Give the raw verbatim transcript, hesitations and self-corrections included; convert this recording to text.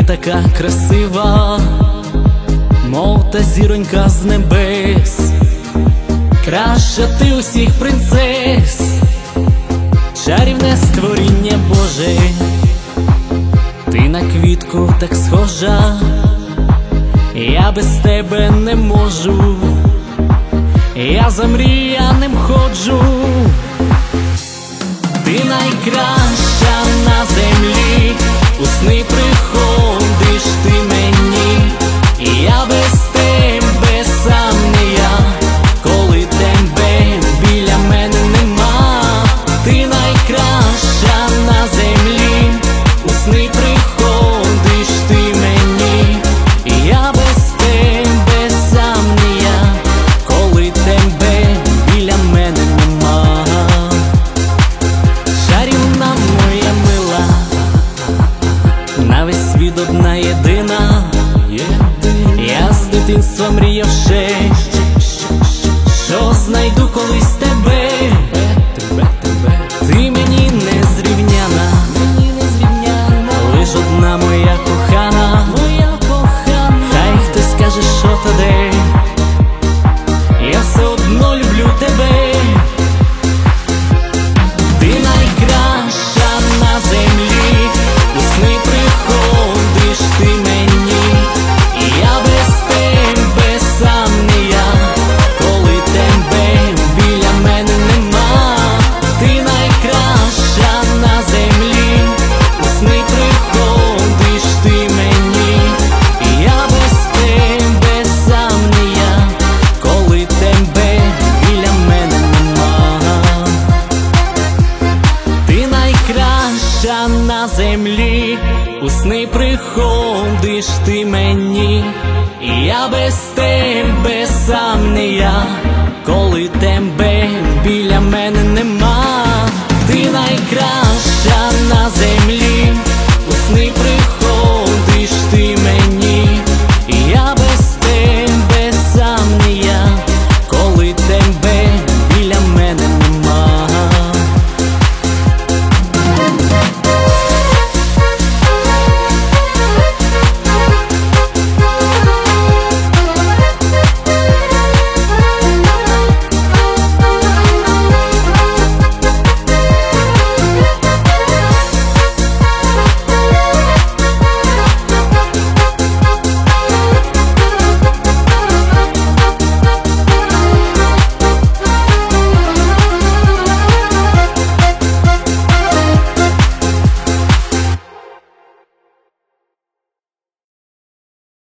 така красива, мов та зіронька з небес. Краща ти усіх принцес, чарівне створіння Боже. Ти на квітку так схожа, я без тебе не можу, я замріяним ходжу. Ти найкраща на землі, у сни приходиш ти мені, і я без тебе сам не я, коли тебе біля мене нема. Ти найкраща на землі, у сни приходиш ти мені, і я без тебе сам не я, коли тебе біля мене нема. Чарівна моя мила, на весь світ одна єдина. Я з дитинства мріяв ще, що знайду колись тебе. Ти мені не зрівняна, лиш одна моя кохана. Хай хтось скаже, що та де, я все одно люблю тебе. Ти найкраща на землі, у сни приходиш ти мені, і я без тебе сам не я, коли тебе біля мене нема. Ти найкраща на землі, у сни приходиш ти мені, і я без тебе сам не я, коли тебе біля мене нема. Ти найкраща на землі, у сни приходиш ти мені, і я без тебе сам не я, коли тебе біля мене нема.